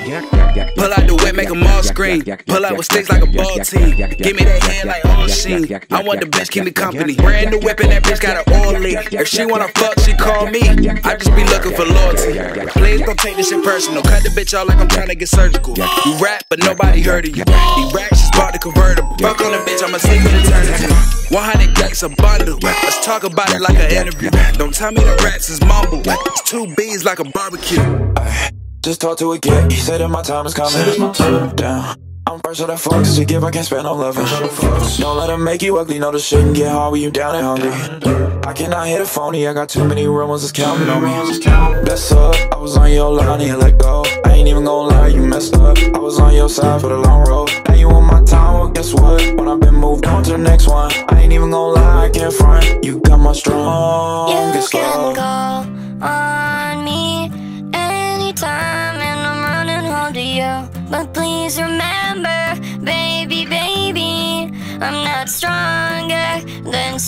Pull out the whip, make them all scream. Pull out with sticks like a ball team. Give me that hand like all sheen. I want the bitch, keep me company. Brand new whip and that bitch got an oil leak. If she wanna fuck, she call me. I just be looking for loyalty. Please don't take this shit personal. Cut the bitch out like I'm trying to get surgical. You rap, but nobody heard of you. These racks just bought the convertible. Fuck on the bitch, I'ma sleep with eternity. 100 decks a bundle. Let's talk about it like an interview. Don't tell me the raps is mumble. It's 2 B's like a barbecue. Just talk to a kid, he said that my time is coming. Down. I'm fresh on that fuck, cause you give, I can't spend no loving. Don't let him make you ugly, know the shit can get hard when you down and hungry. I cannot hit a phony, I got too many rumors that's counting on me. Best up, I was on your line and you let go. I ain't even gonna lie, you messed up. I was on your side for the long road. Now you on my time, well guess what? When I've been moved on to the next one, I ain't even gonna lie, I can't front. You got my strongest love. You can call on me anytime and I'm running home to you. But please remember, baby, baby, I'm not stronger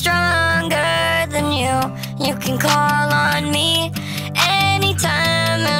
than you. You can call on me anytime